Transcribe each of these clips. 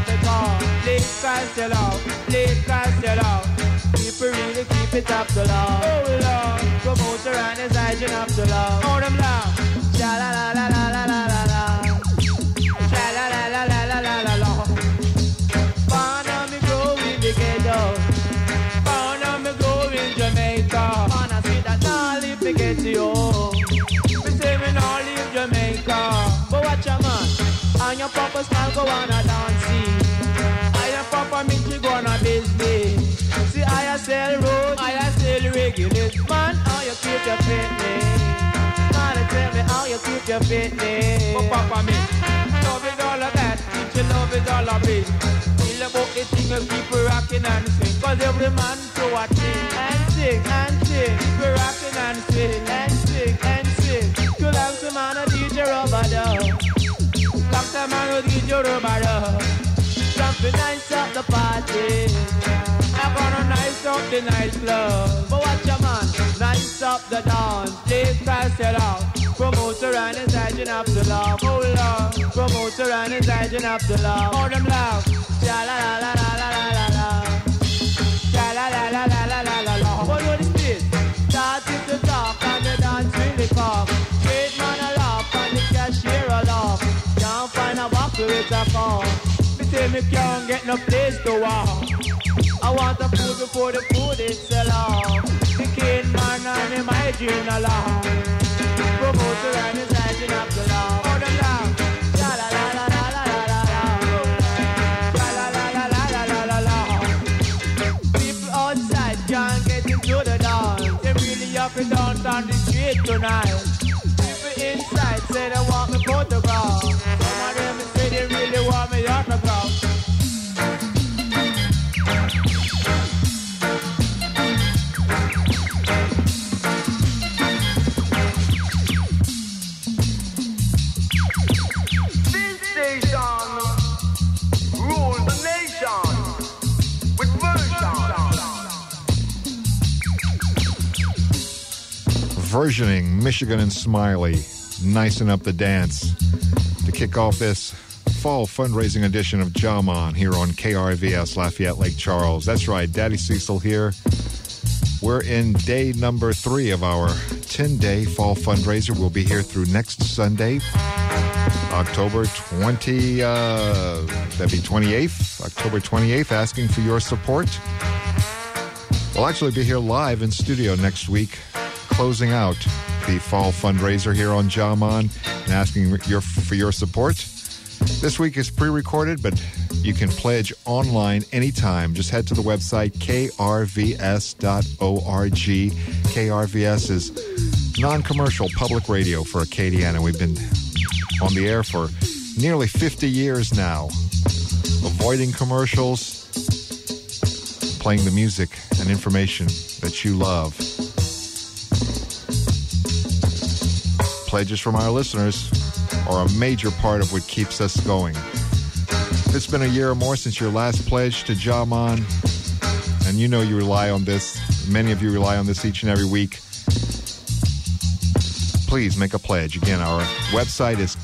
because please Christ your love, please Christ your love. People really keep it up to love. Oh Lord, promoter and his agent up to love. Oh them love. Sha la la la la la la la la. Sha la la la la la la la la. Born on me grow in the ghetto. Born on me grow in Jamaica. And I see that now leave the ghetto. Me say me now leave Jamaica. But watch a man, and your papa style go on a dancing. And your papa me to go on a business. See I sell road, I sell regulate. Man, how you keep your fitness? Man, tell me how you keep your fitness. But papa me, love it all of that, teach you love it all of it. Feel about the thing of people rocking and sing. Cause every man to a thing and sing and sing. We rocking and sing and sing and sing. To long to man a DJ rubber dub. Long to man a DJ rubber dub. Jumping nice up the party. I'm gonna nice up the nightclub. But watch your man, nice up the dance. Please Christ your love. Promoter and his agent up to love. Oh Lord, promoter and his agent up to love. Oh them love. Sha la la la la la la la. Sha la la la la la la la la. What do this is? Starting to talk and the dance really come. Straight man a laugh and the cashier a laugh. Can't find a buckle with a phone. Me say me can't get no place to walk. I want the food before the food is sell off. The king man and him hygiene a laugh. Promoter and his agent up the law. Oh the law. La la la la la la la la. La la la la la la la la. People outside can't get into the dance. They really up and down on the street tonight. People inside say they want me photograph. Some of them say they really want me autograph. Versioning Michigan and Smiley, nicing up the dance to kick off this fall fundraising edition of Jaman here on KRVS Lafayette Lake Charles. That's right, Daddy Cecil here. We're in day number 3 of our 10-day fall fundraiser. We'll be here through next Sunday, October 28th, October 28th, asking for your support. We'll actually be here live in studio next week, closing out the fall fundraiser here on Jaman and asking for your support. This week is pre-recorded, but you can pledge online anytime. Just head to the website krvs.org. KRVS is non-commercial public radio for Acadiana. We've been on the air for nearly 50 years now, avoiding commercials, playing the music and information that you love. Pledges from our listeners are a major part of what keeps us going. It's been a year or more since your last pledge to Jaman, and you know you rely on this. Many of you rely on this each and every week. Please make a pledge. Again, our website is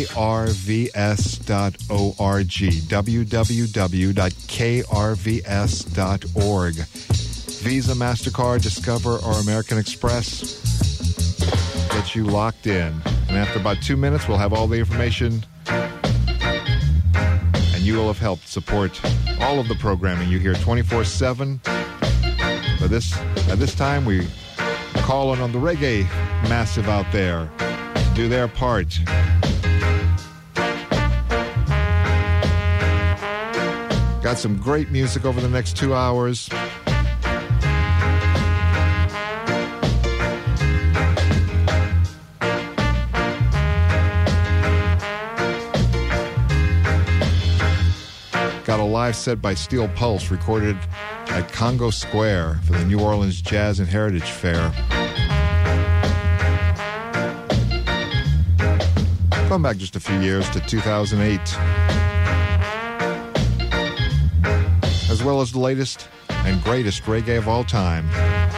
krvs.org, www.krvs.org. Visa, MasterCard, Discover, or American Express. Get you locked in. And after about 2 minutes, we'll have all the information, and you will have helped support all of the programming you hear 24/7. At this time, we call on the reggae massive out there to do their part. Got some great music over the next 2 hours. Got a live set by Steel Pulse recorded at Congo Square for the New Orleans Jazz and Heritage Fair. Going back just a few years to 2008. As well as the latest and greatest reggae of all time.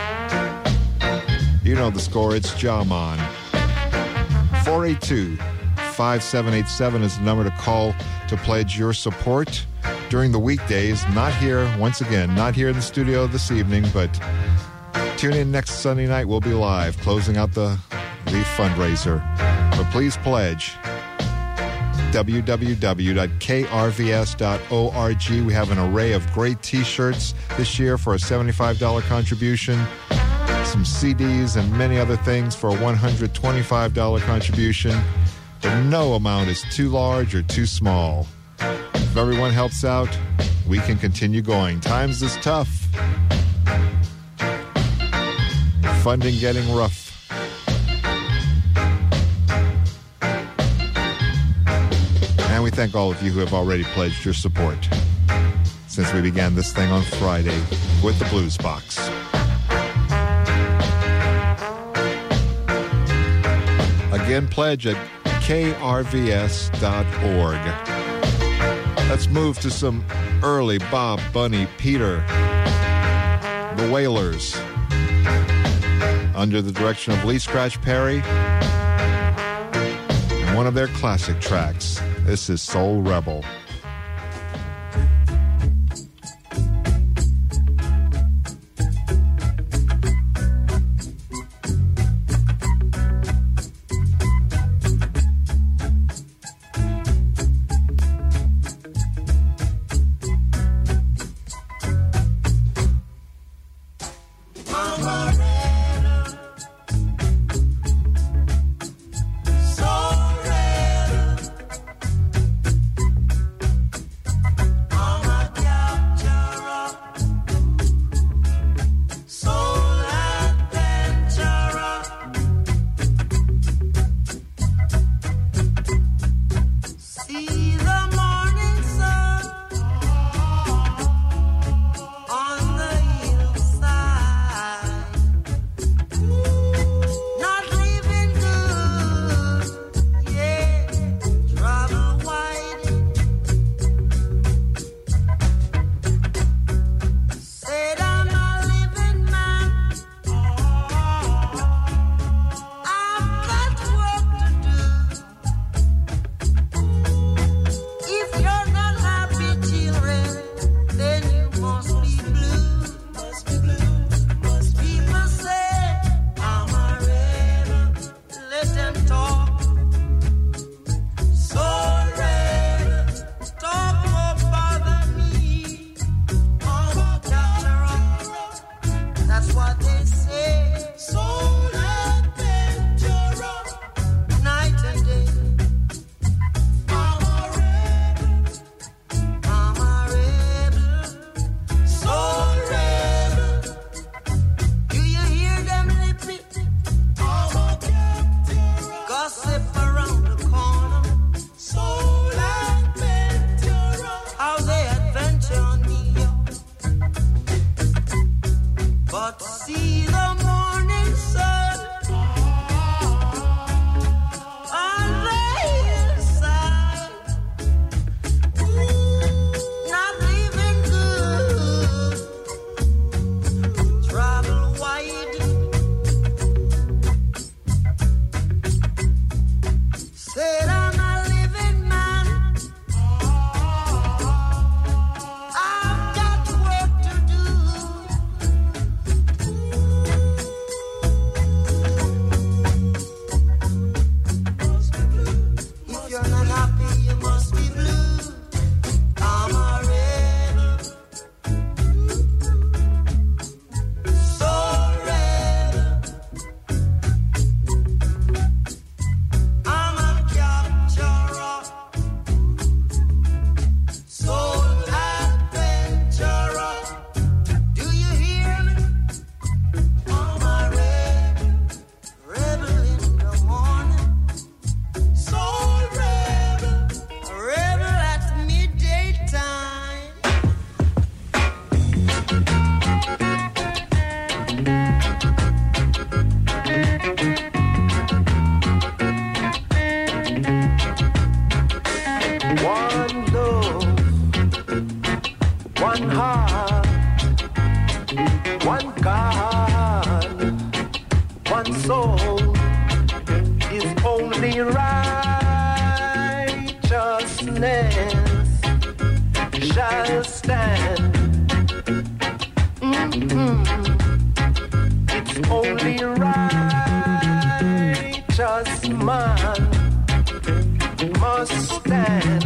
You know the score, it's Jaman. 482-5787 is the number to call to pledge your support. during the weekdays. Not here, once again, not here in the studio this evening, but tune in next Sunday night. We'll be live, closing out the fundraiser. But please pledge. www.krvs.org. We have an array of great t-shirts this year for a $75 contribution, some CDs and many other things for a $125 contribution. But no amount is too large or too small. If everyone helps out, we can continue going. Times is tough. Funding getting rough. And we thank all of you who have already pledged your support since we began this thing on Friday with the Blues Box. Again, pledge at krvs.org. Let's move to some early Bob, Bunny, Peter, the Wailers, under the direction of Lee Scratch Perry, and one of their classic tracks. This is Soul Rebel. shall stand. It's only righteous man must stand.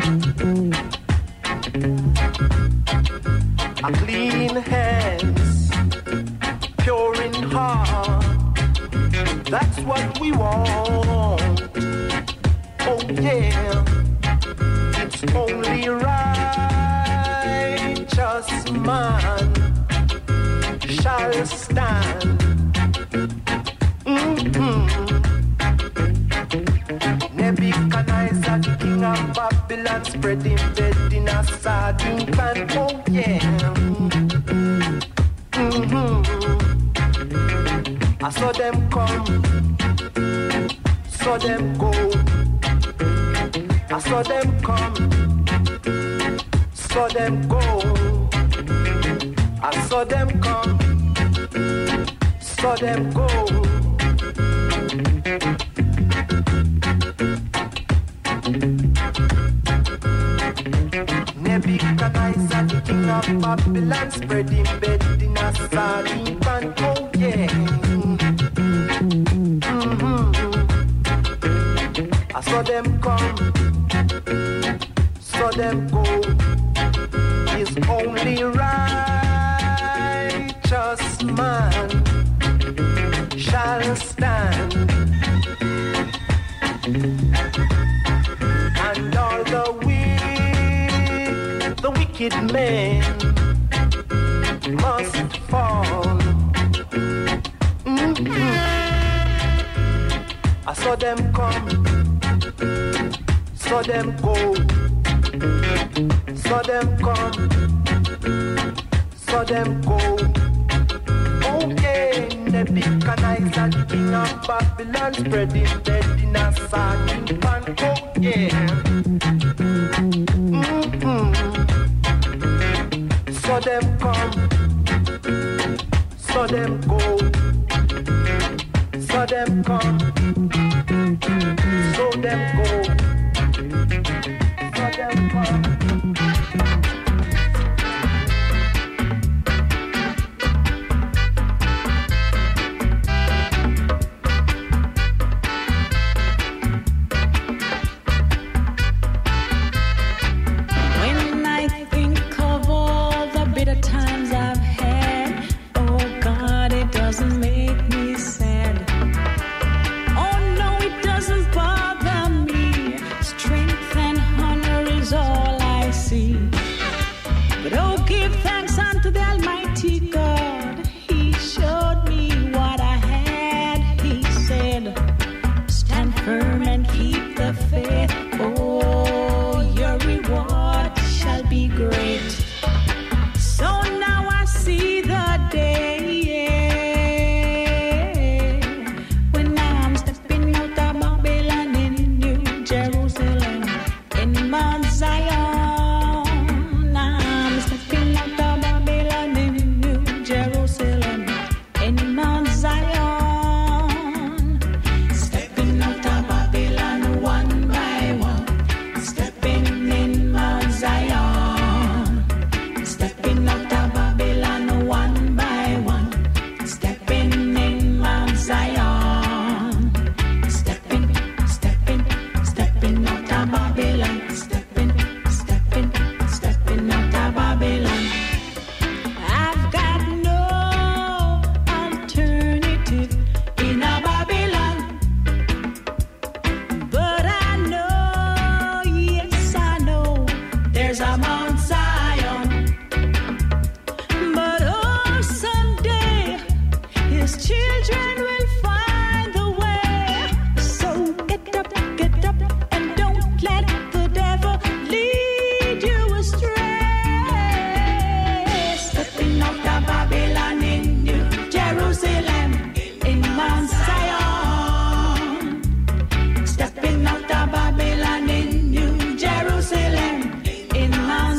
A clean hands, pure in heart, that's what we want. Oh yeah, it's only righteous man shall stand. Nebuchadnezzar, the king of Babylon, spread him bed in a sardine pan. Oh yeah. I saw them come, saw them go. I saw them come, saw them go. I saw them come, saw them go. Nebuchadnezzar, the king of Babylon, spread him bed in a sardine pan. Oh yeah. I saw them come, saw them go. It's only righteous man shall stand. And all the wicked men must fall. I saw them come, saw them go, saw them come, saw them go. Okay, Nebuchadnezzar, the king of Babylon, spread his bed in a sardine pan. Oh yeah. Saw them come, saw them go, saw them come, saw them go, saw them come. Stepping out of Babylon in New Jerusalem, in Mount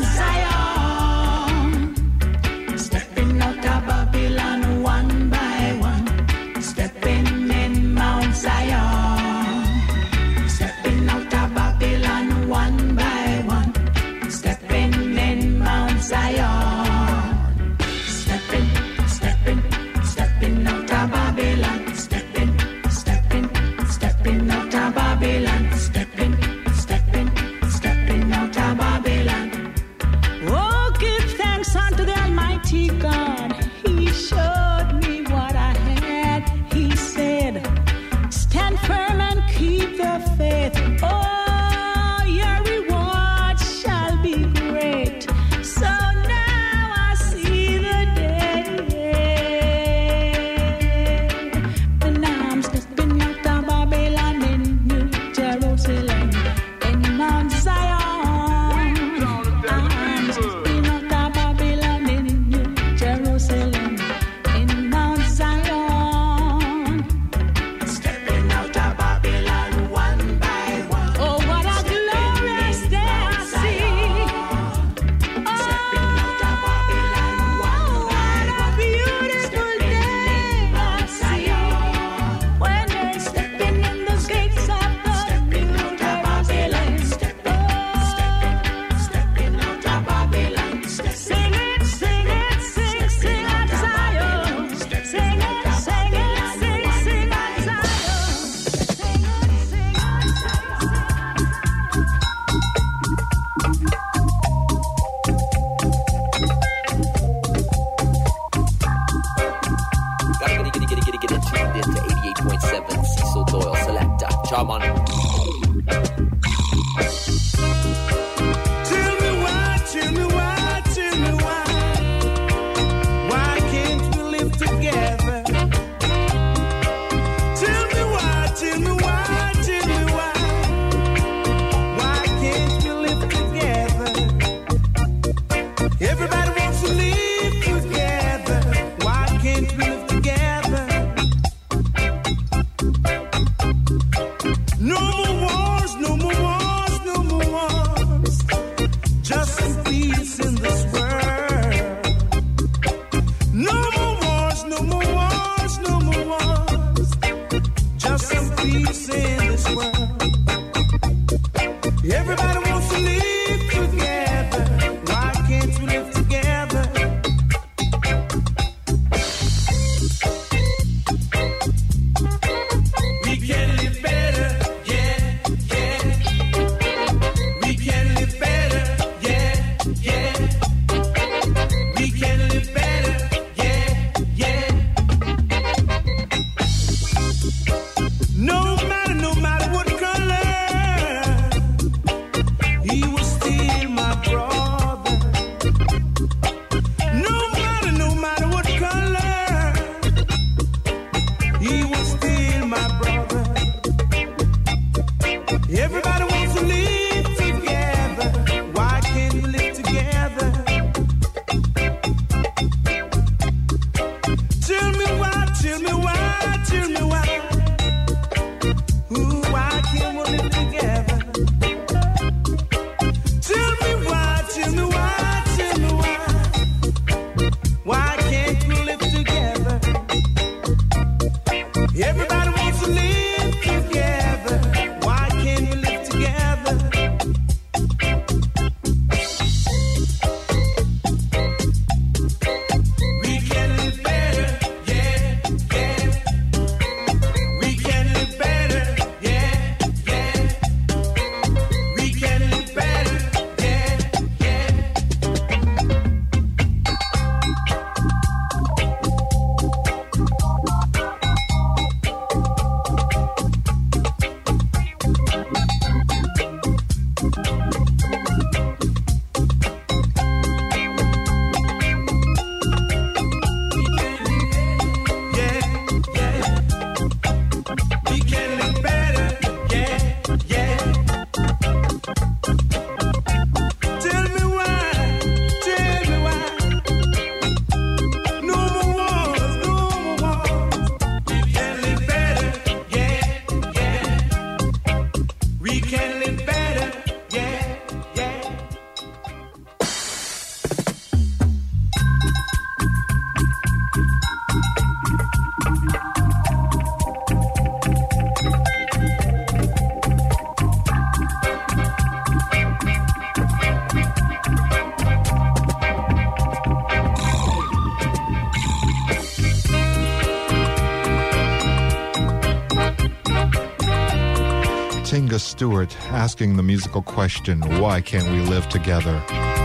Inga Stewart asking the musical question, why can't we live together?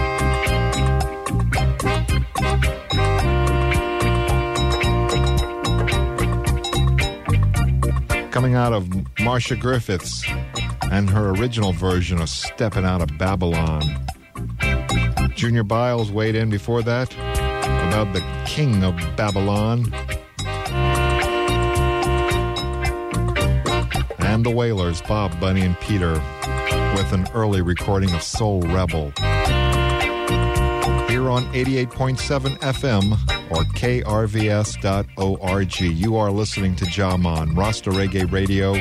Coming out of Marcia Griffiths and her original version of Steppin' Out of Babylon. Junior Biles weighed in before that about the King of Babylon. And the Wailers, Bob, Bunny, and Peter, with an early recording of Soul Rebel. Here on 88.7 FM or krvs.org. You are listening to Jaman, Rasta Reggae Radio,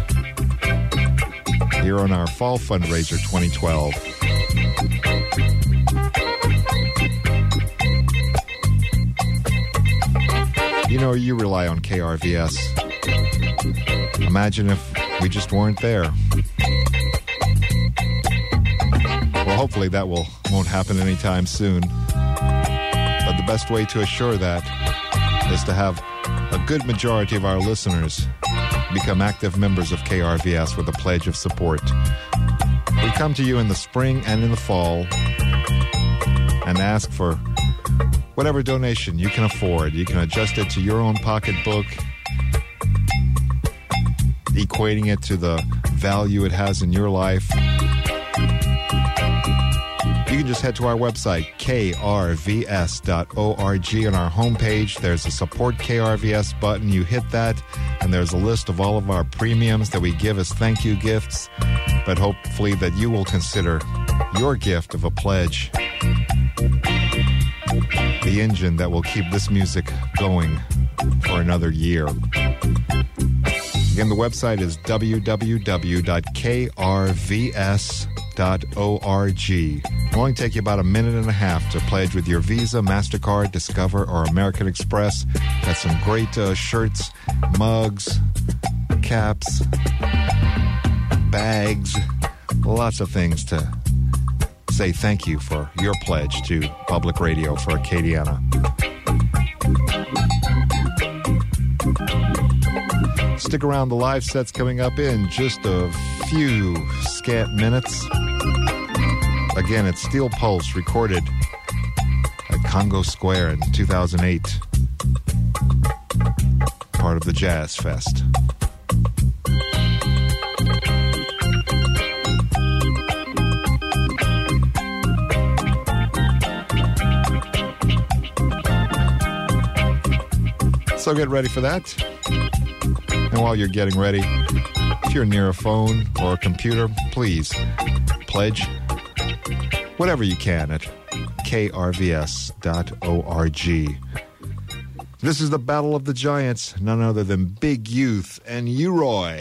here on our Fall Fundraiser 2012. You know, you rely on KRVS. Imagine if we just weren't there. Well, hopefully that won't happen anytime soon. But the best way to assure that is to have a good majority of our listeners become active members of KRVS with a pledge of support. We come to you in the spring and in the fall and ask for whatever donation you can afford. You can adjust it to your own pocketbook, equating it to the value it has in your life. You can just head to our website, krvs.org. On our homepage, there's a Support KRVS button. You hit that, and there's a list of all of our premiums that we give as thank you gifts. But hopefully that you will consider your gift of a pledge the engine that will keep this music going for another year. Again, the website is www.krvs.org. It'll only take you about a minute and a half to pledge with your Visa, MasterCard, Discover, or American Express. Got some great shirts, mugs, caps, bags, lots of things to say thank you for your pledge to public radio for Acadiana. Stick around, the live set's coming up in just a few scant minutes. Again, it's Steel Pulse, recorded at Congo Square in 2008. Part of the Jazz Fest. So get ready for that. And while you're getting ready, if you're near a phone or a computer, please pledge whatever you can at krvs.org. This is the Battle of the Giants, none other than Big Youth and U-Roy.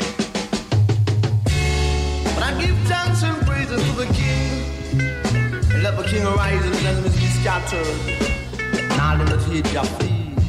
But I give thanks and praises to the King, and let the King arise and his enemies be scattered, and all them that hate your feet.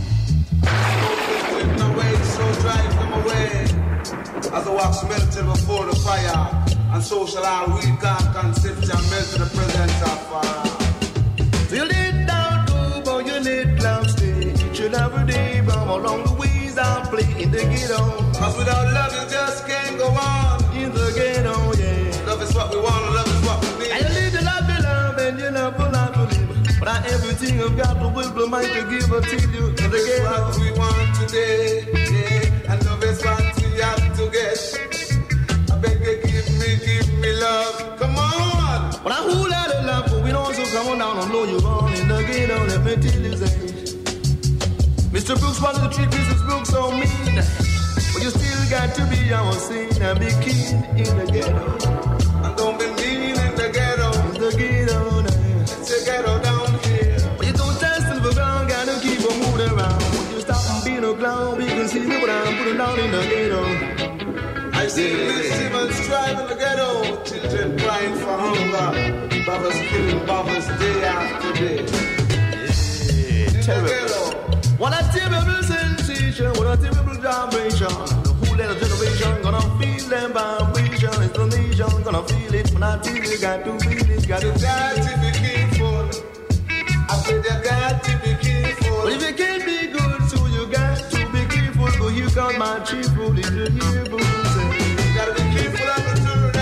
So drive them away, as the wax melted before the fire, and so shall our weak concept and melt in the presence of fire. So you lay down, go, but you lay down, stay each and every day, from along the ways I play in the ghetto. Cause without love you just can't go on. In the ghetto, yeah. Love is what we want, love is what we need. And you live the life you love, and you love the life you live. But not everything I've got the will, the might to give it to you in the ghetto. What we want today, yeah. And love is what we have to get. I beg you, give me love. Come on. But I who let it love, but we don't so come on down and know you're born in the ghetto. Let me tell you that. Mr. Brooks, one of the trick is Brooks so mean. But you still got to be our sin and be king in the ghetto. And don't be mean in the ghetto. In the ghetto, it's a ghetto down here. But you don't test in the ground, gotta keep on moving around. When you stop and be no clown, we can see me what I'm putting down in the ghetto. I see even strive in the ghetto. Children crying for hunger. Brothers killing brothers day after day. Yeah, terrible. What a terrible sensation, what a terrible vibration. The whole little generation gonna feel them vibration. It's the nation gonna feel it. When I tell you, got to feel it, got to be careful. I said you got to be careful. But if you can't be good, so you got to be careful. Go here, cause my chief rule is the here, boo. You gotta be careful of the turn.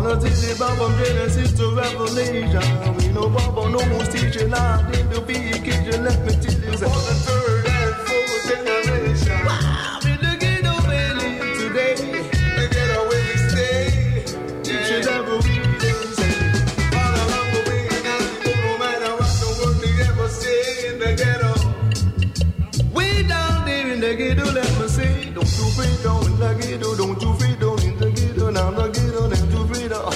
wanna tell you about from Genesis to Revelation. We know Papa knows teaching out in the vacation. Let me tell you that. For the third and fourth generation. Wow, in the ghetto we live today. The ghetto where we stay. Each and every day. All along the way, now you go, no matter what the word they ever say in the ghetto. Way down there in the ghetto, let me say. Don't you feel down in the ghetto, don't you feel down in the ghetto. Now the ghetto, don't you feel down.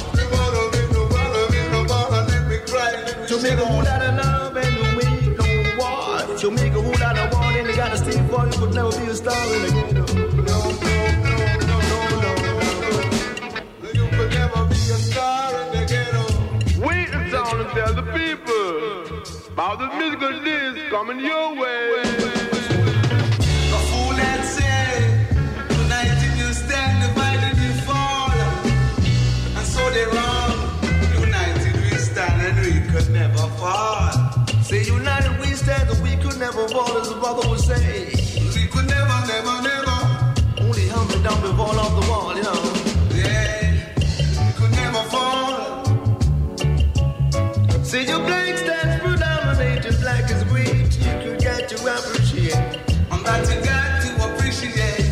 To make a whole lot of love and to make no war. To make a whole lot of war, then you gotta stay for you could never be a star in the ghetto. No. You could never be a star in the ghetto. Wait a sound and tell the people about the musical disc coming your way. A fool that say, united you stand, divided you fall. And so they wrong. United we stand and we could never fall. Say united we stand and we could never fall, as the brother would say. We could never. Only humble down to fall off the wall, you know. Yeah, we could never fall. Say your black stands predominate, your black is great. You could get to appreciate. And that you got to appreciate.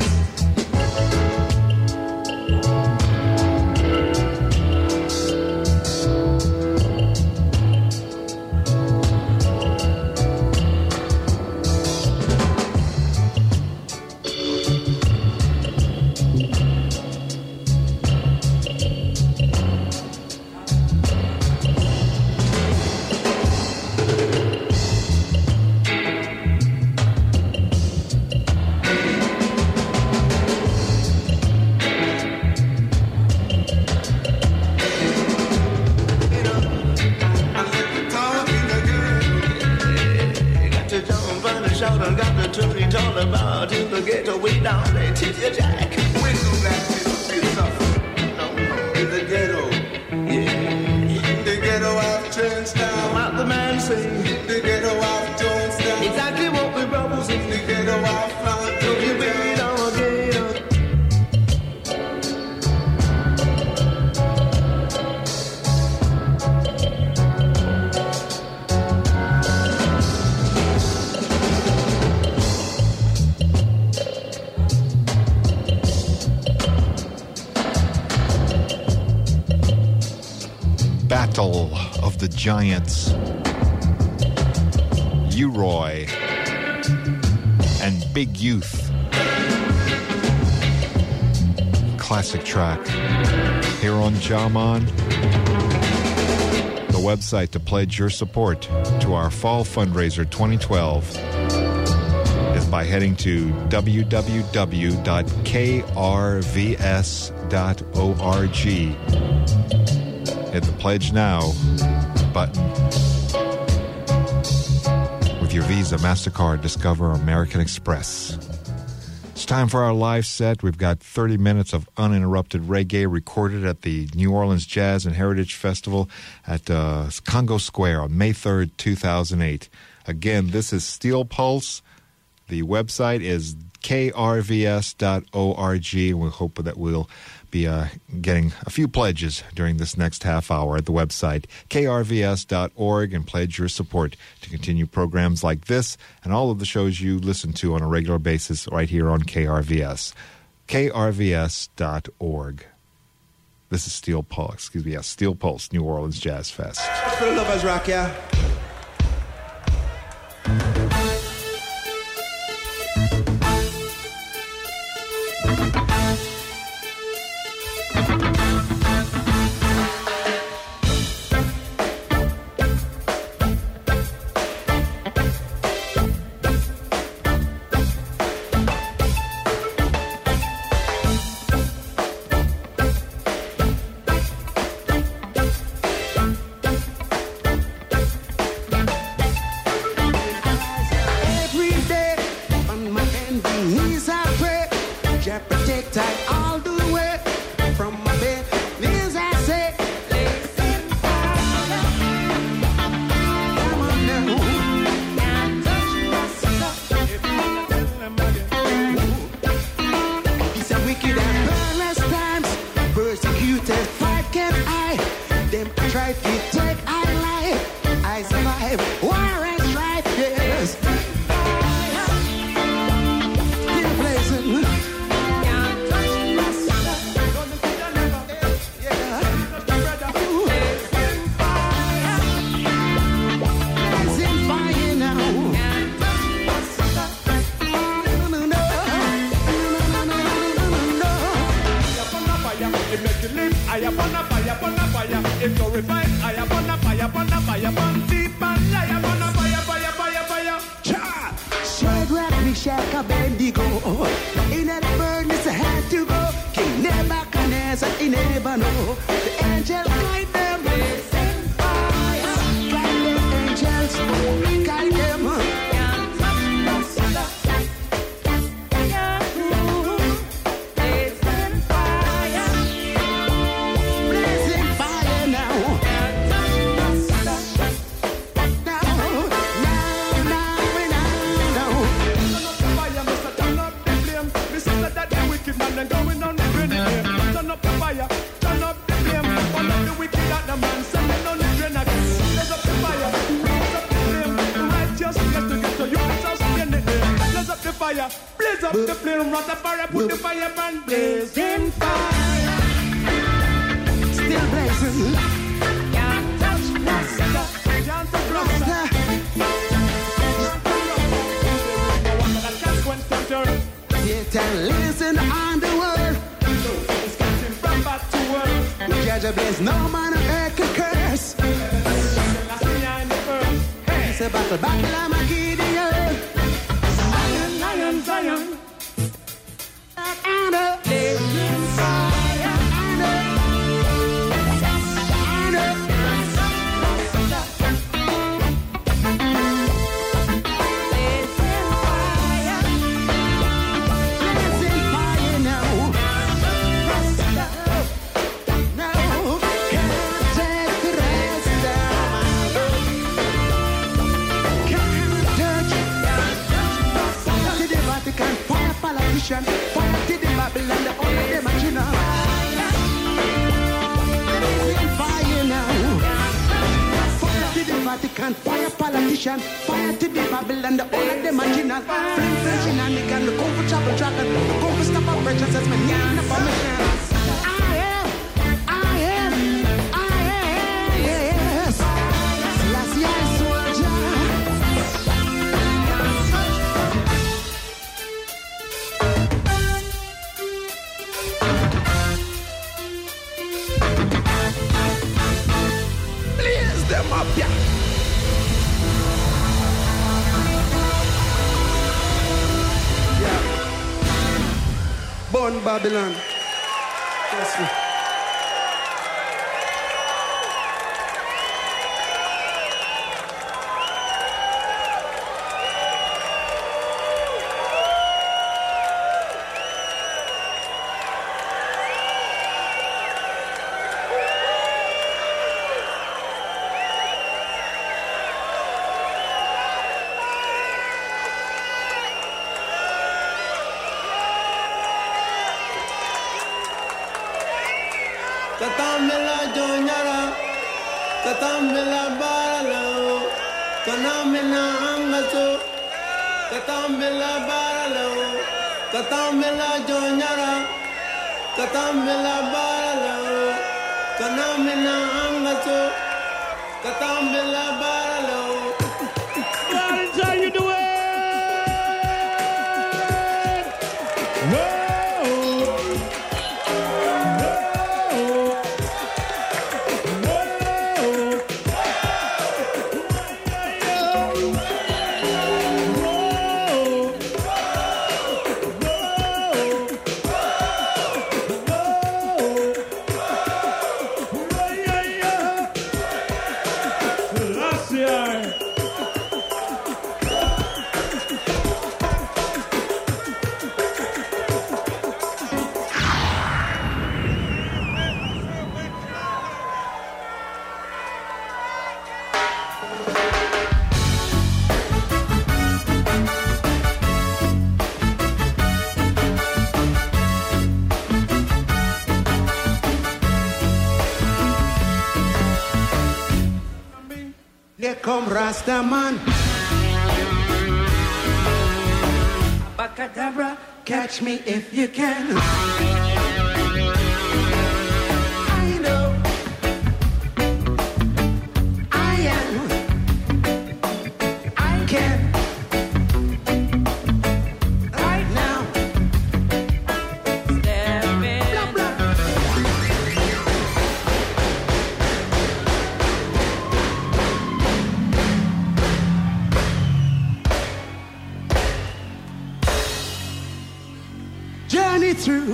About in the ghetto way down there, tip your jack. When do black people feel suffering? No, in the ghetto. Yeah. In the ghetto I've changed down. What the man say? In the ghetto I've Jones down. Exactly what we brothers In the ghetto I've found Don't you be down again. Battle of the Giants. U-Roy and Big Youth. Classic track. Here on Jaman. The website to pledge your support to our fall fundraiser 2012 is by heading to www.krvs.org. Hit the Pledge Now button. With your Visa, MasterCard, Discover, or American Express. It's time for our live set. We've got 30 minutes of uninterrupted reggae recorded at the New Orleans Jazz and Heritage Festival at Congo Square on May 3rd, 2008. Again, this is Steel Pulse. The website is krvs.org, and we hope that we'll be getting a few pledges during this next half hour at the website krvs.org, and pledge your support to continue programs like this and all of the shows you listen to on a regular basis right here on KRVS. krvs.org. This is Steel Pulse, Steel Pulse, New Orleans Jazz Fest. For lovers rock, yeah. It make you live higher upon a fire, upon a fire. It glorifies higher upon a fire, upon a fire, upon deep and higher upon a fire, fire, fire, fire. Cha! Shadrach, Meshach, Abednego. In that furnace I had to go. King Nebuchadnezzar, he never know. The angel guide them. Send fire. Guide them, angels. Guide them. And going on the grenade. Turn up the fire, turn up the flame. One of the wicked at the man, sending on the grenade. Blaze up the fire, blaze up the flame. Righteous, get together, you can sustain it. Blaze up the fire, blaze up the flame. Run the fire, put the fire and blazing fire. Still blazing. Can't touch Rasta, can't touch Rasta. Satan listen on the word. It's getting from back to world. The judge bless no man on earth can curse. It's a battle, I'm a Gideon. Zion, Zion, Zion. And a blazing fire. And a fire to the Babylon, the only them are you know. Fire now. Fire to the Vatican, fire politician, fire to the Babylon, the only them are you know. Flame flashing and they can look over trouble dragon, look over stop operations as my name the permission. Yes. Last year soldier. Them up, yeah. Born Babylon. Yes, me. Katamela Jonyara, Katamela Baralo, Kanamena Angaso, Katamela Baralo, Katamela Jonyara, Katamela Baralo, Kanamena Angaso, Katamela Baralo. That's how you do it. Here come Rastaman. Abacadabra, catch me if you can. I know I am. I can. Right now. Step in. Blah, blah.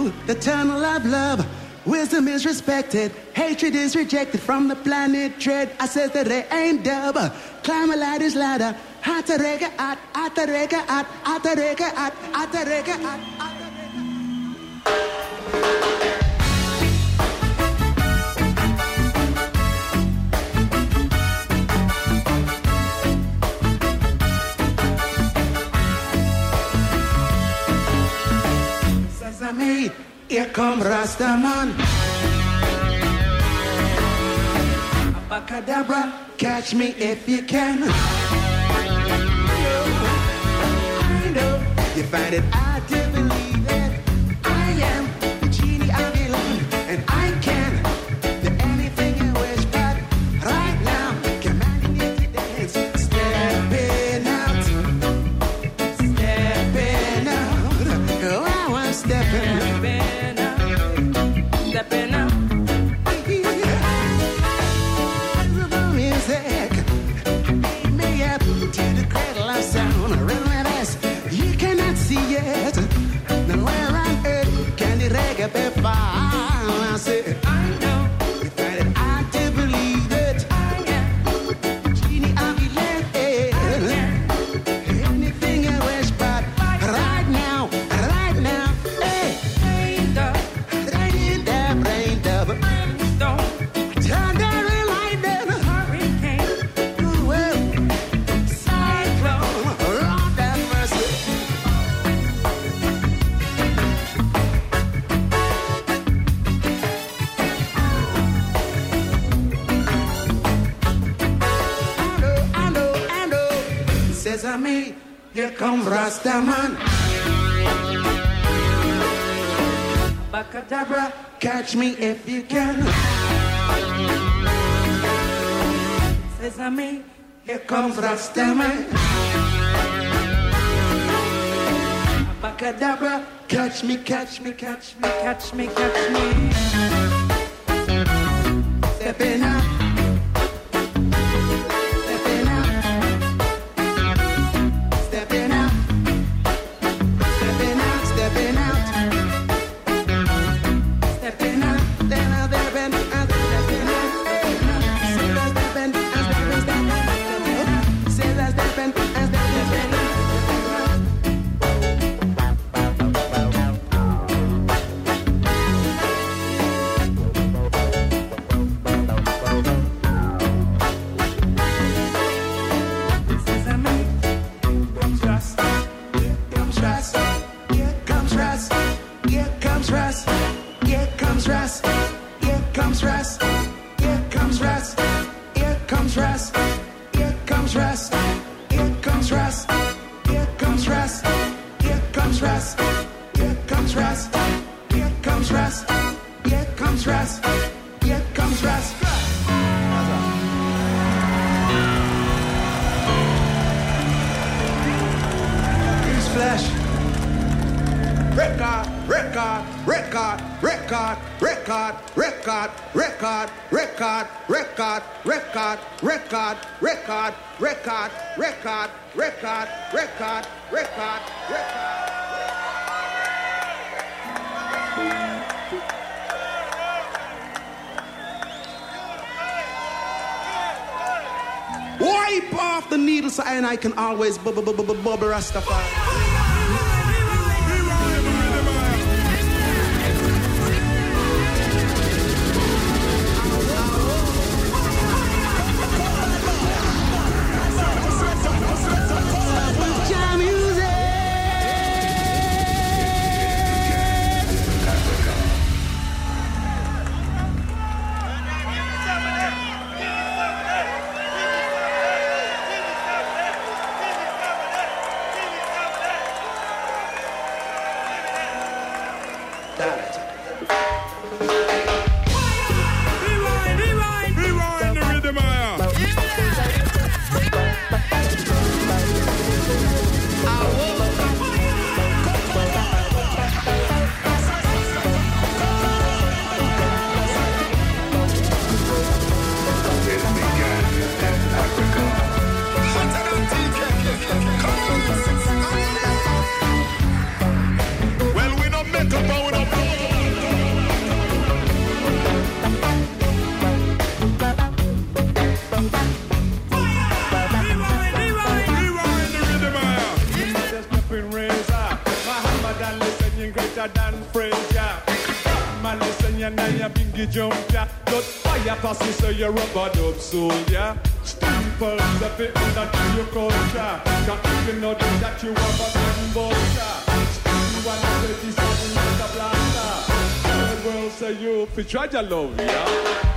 the tunnel of love. Wisdom is respected, hatred is rejected from the planet dread. I said that they ain't dub. Climb a ladder's ladder. Atarega at, atarega at, atarega at, atarega at, Sesame, here come Rastaman. Abacadabra, catch me if you can. I know you find it hard to believe that I am the genie of the lamp, and I can do anything you wish, but right now, commanding you to dance. Stepping out, stepping out. Oh, I'm stepping out, stepping out. Music, lead me up to the cradle of sound. Rhythm and bass, you cannot see it. Nowhere on earth can the reggae be found. I say, I know, you find it hard to believe it. I am genie of the lamp. Anything you wish, but right now, hey, rain dub, rain dub, rain dub, rainstorm, thunder and lightning, hurricane, well, cyclone, Lord have mercy. I know, Sesame, here come Rastaman. Abacadabra, catch me if you can. Sesame, here comes Rastaman. Abacadabra, catch me, catch me, catch me, catch me, catch me. Stepping out. Stepping out. Stepping out. Stepping out, stepping out. Stepping out, then I'll stepping out, stepping out. Say that stepping, and stepping, stepping out. Say that stepping, and stepping, stepping out. Sesame, comes Rust, here comes Rust, here comes Rust, here comes Rust, here comes Rust, here comes Rust, here comes Rust, here comes Rust, here comes Rust, here comes Rust, here comes Rust, here comes Rust, here comes Rust, here comes Rust, here comes Rust, here comes Rust. Newsflash. Record, record, record, record, record, record, record, record, record, record, record, record, record, record, record, record, record, record. Wipe off the needle so I can always bubble Rastafari. me a bingy jumper. Just fire pass me so you're rubber dub soldier. Stand for the fit that your culture. Can't even know that you have a gun vulture. Stand 137 with the blaster. The world say you fi try to love ya.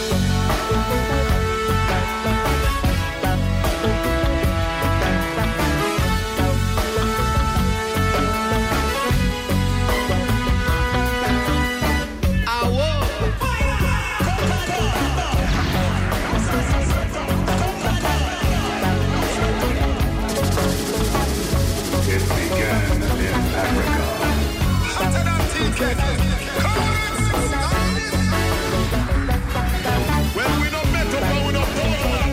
Well, we don't better, but we don't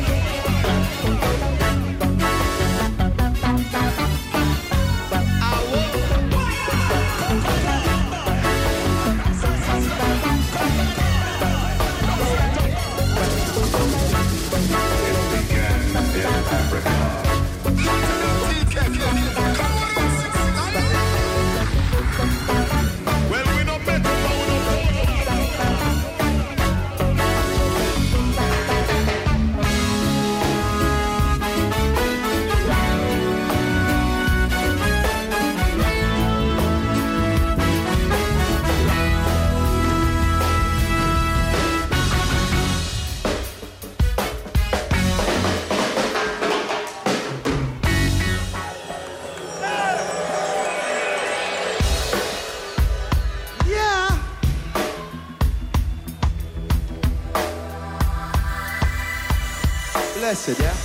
Blessed, yeah?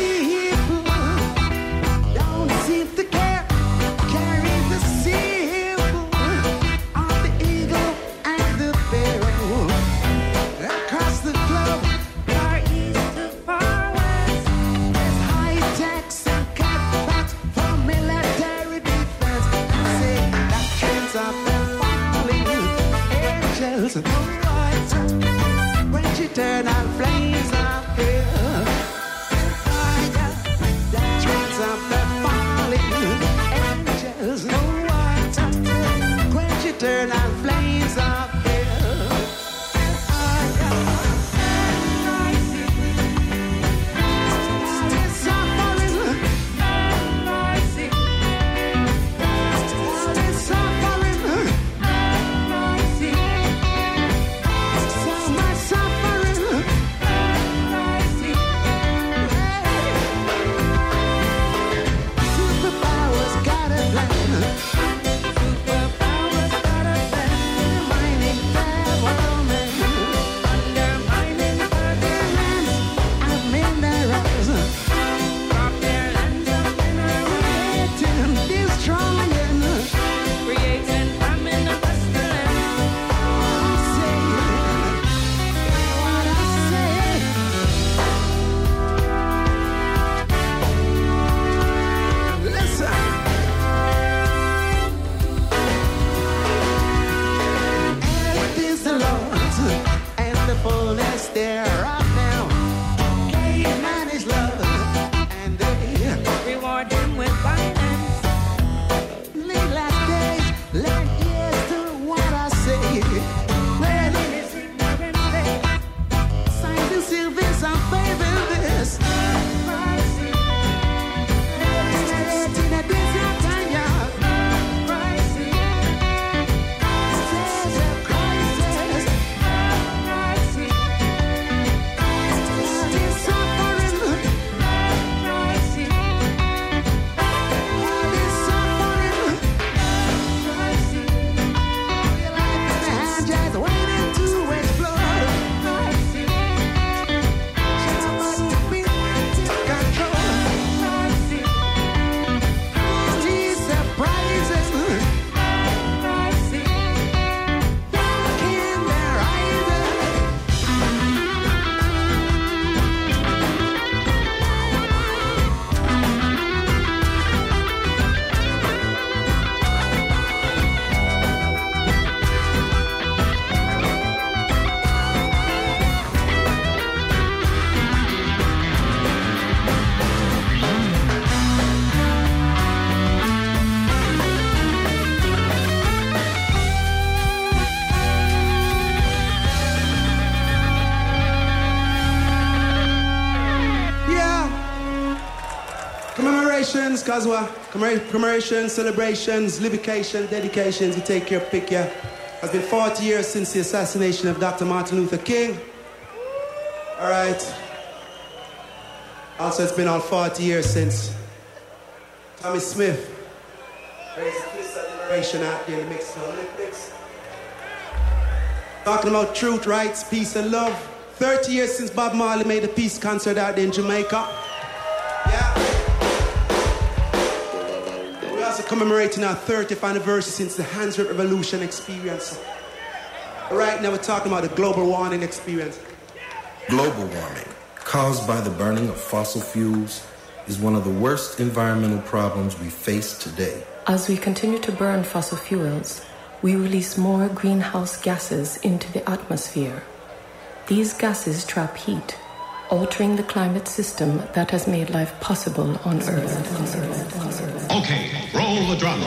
Don't seem to care, carry the seal. Commemorations, Kazwa. Commemorations, celebrations, libications, dedications. You take your pick, yeah. It's been 40 years since the assassination of Dr. Martin Luther King. All right. Also, it's been all 40 years since Tommy Smith raised the fist of liberation out there in the Mexican Olympics. Talking about truth, rights, peace, and love. 30 years since Bob Marley made a peace concert out there in Jamaica. Yeah. We're also commemorating our 30th anniversary since the Hands Up Revolution experience. Right now, we're talking about the global warming experience. Global warming, caused by the burning of fossil fuels, is one of the worst environmental problems we face today. As we continue to burn fossil fuels, we release more greenhouse gases into the atmosphere. These gases trap heat, altering the climate system that has made life possible on Earth. Okay, roll the drums.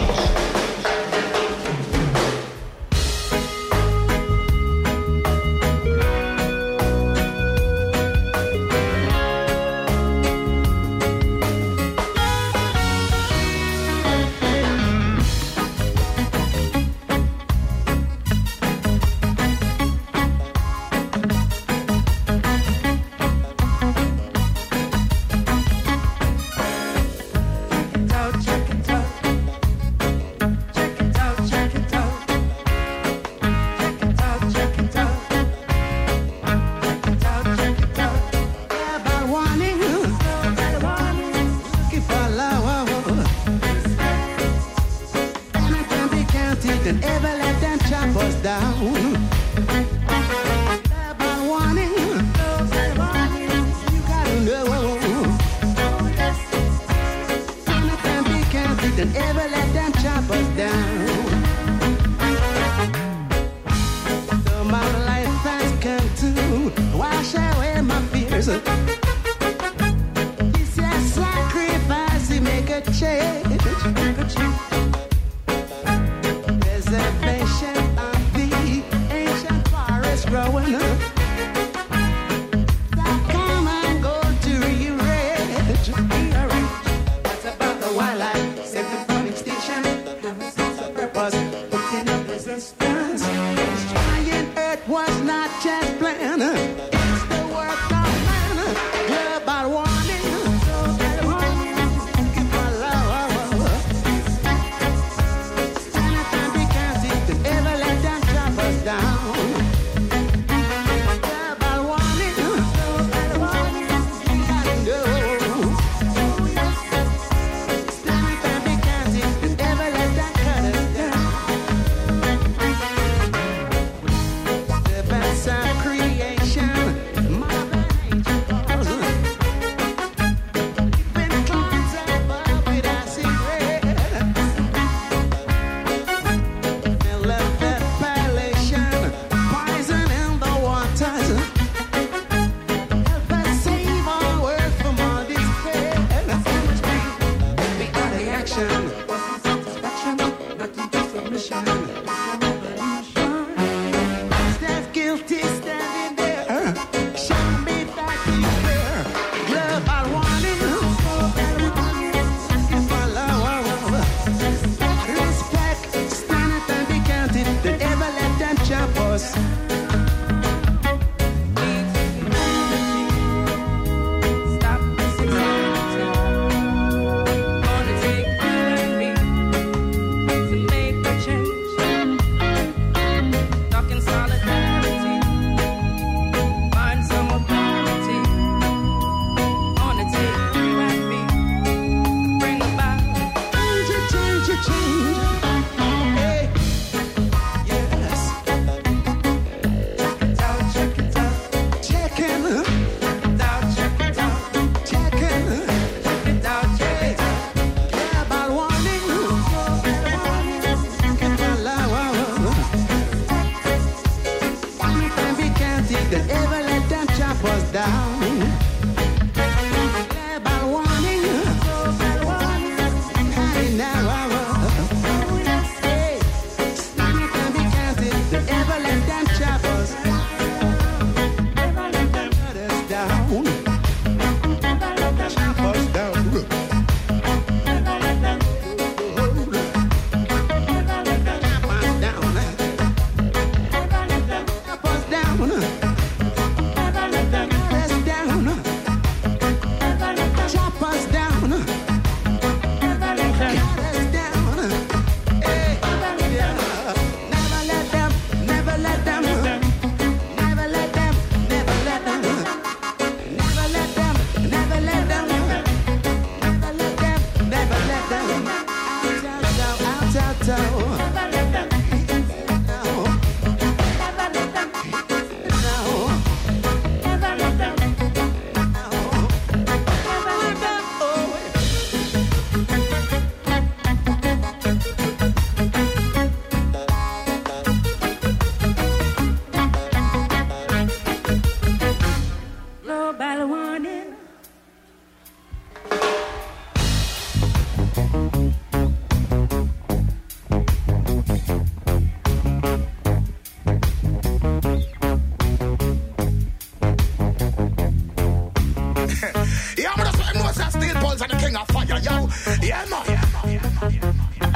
yo. Yeah, man.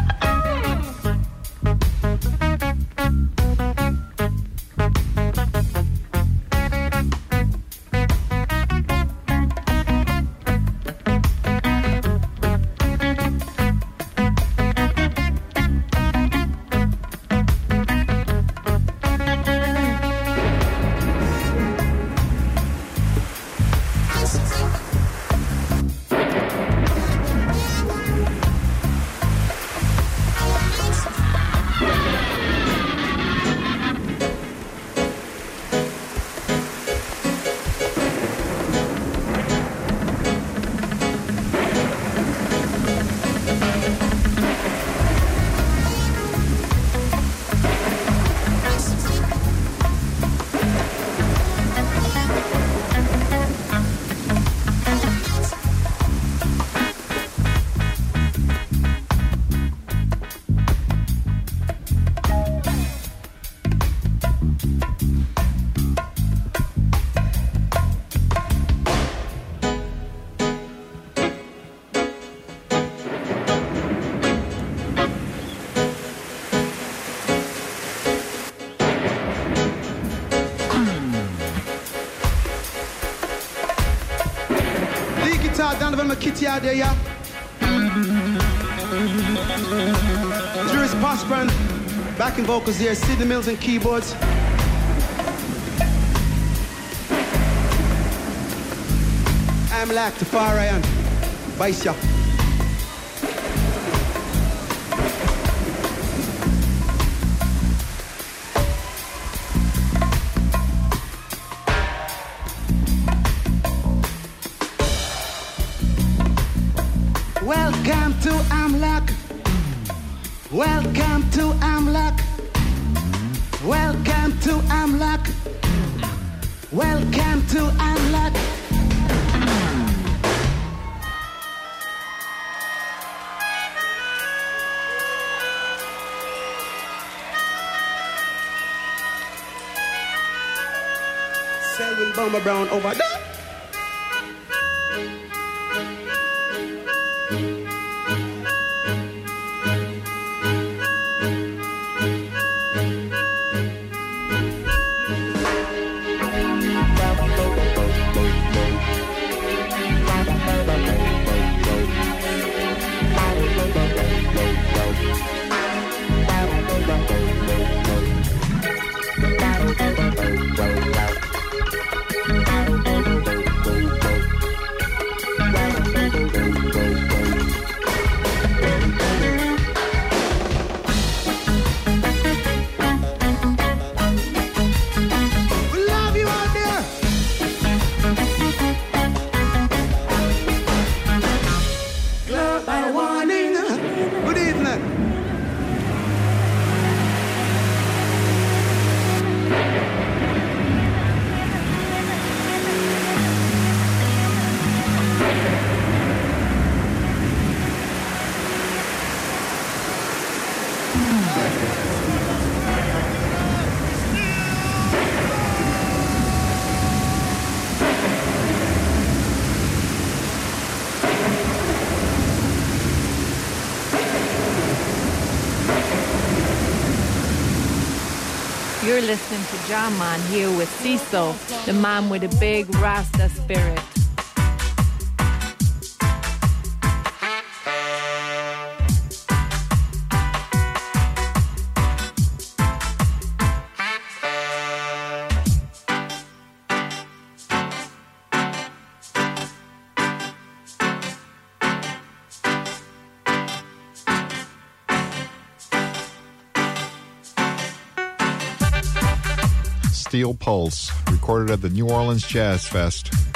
Kitty out there, yeah. Juris Prosperan, backing vocals there. Sidney Mills and keyboards. I'm like the far Ryan. Vice ya. Welcome to Amlak. Welcome to Amlak. Welcome to Amlak. Welcome to Amlak. Selwyn Bomber Brown over there. You're listening to Jam Man here with Cecil, the man with a big Rasta spirit. Steel Pulse, recorded at the New Orleans Jazz Fest